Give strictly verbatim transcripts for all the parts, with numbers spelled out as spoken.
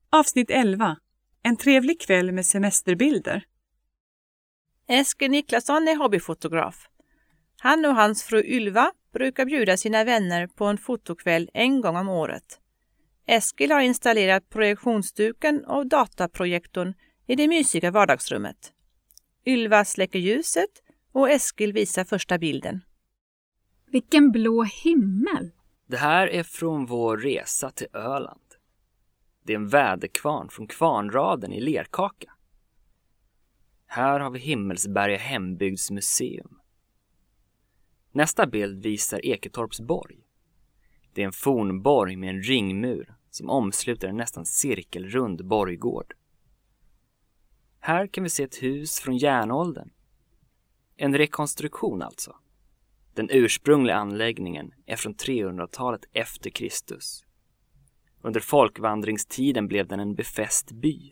Avsnitt elva. En trevlig kväll med semesterbilder. Eskil Niklasson är hobbyfotograf. Han och hans fru Ylva brukar bjuda sina vänner på en fotokväll en gång om året. Eskil har installerat projektionsduken och dataprojektorn i det mysiga vardagsrummet. Ylva släcker ljuset och Eskil visar första bilden. Vilken blå himmel! Det här är från vår resa till Öland. Det är en väderkvarn från Kvarnraden i Lerkaka. Här har vi Himmelsberga hembygdsmuseum. Nästa bild visar Eketorps borg. Det är en fornborg med en ringmur som omsluter en nästan cirkelrund borggård. Här kan vi se ett hus från järnåldern. En rekonstruktion alltså. Den ursprungliga anläggningen är från trehundratalet efter Kristus. Under folkvandringstiden blev den en befäst by.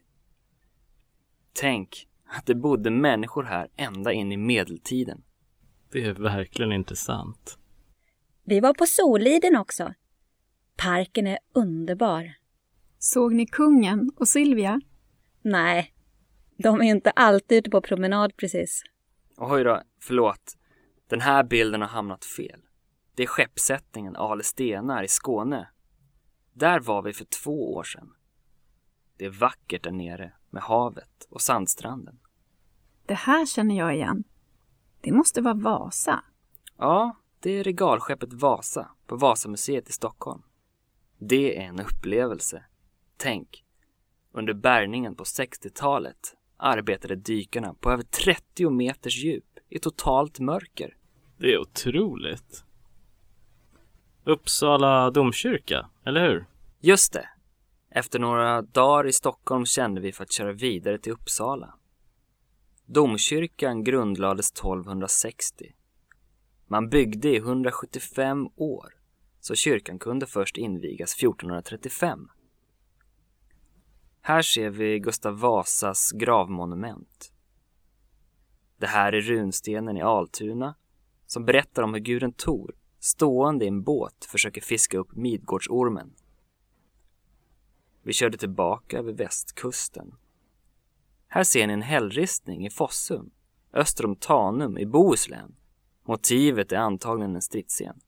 Tänk att det bodde människor här ända in i medeltiden. Det är verkligen intressant. Vi var på Soliden också. Parken är underbar. Såg ni kungen och Sylvia? Nej, de är inte alltid ute på promenad precis. Oj då, förlåt. Den här bilden har hamnat fel. Det är skeppsättningen Ale Stenar i Skåne. Där var vi för två år sedan. Det är vackert där nere med havet och sandstranden. Det här känner jag igen. Det måste vara Vasa. Ja, det är regalskeppet Vasa på Vasamuseet i Stockholm. Det är en upplevelse. Tänk, under bärgningen på sextiotalet arbetade dykarna på över trettio meters djup i totalt mörker. Det är otroligt. Uppsala domkyrka, eller hur? Just det. Efter några dagar i Stockholm kände vi för att köra vidare till Uppsala. Domkyrkan grundlades tolvhundrasextio. Man byggde i hundrasjuttiofem år, så kyrkan kunde först invigas fjortonhundratrettiofem. Här ser vi Gustav Vasas gravmonument. Det här är runstenen i Altuna som berättar om hur guden Tor stående i en båt försöker fiska upp Midgårdsormen. Vi körde tillbaka över västkusten. Här ser ni en hällristning i Fossum, öster om Tanum i Bohuslän. Motivet är antagligen en stridsscen.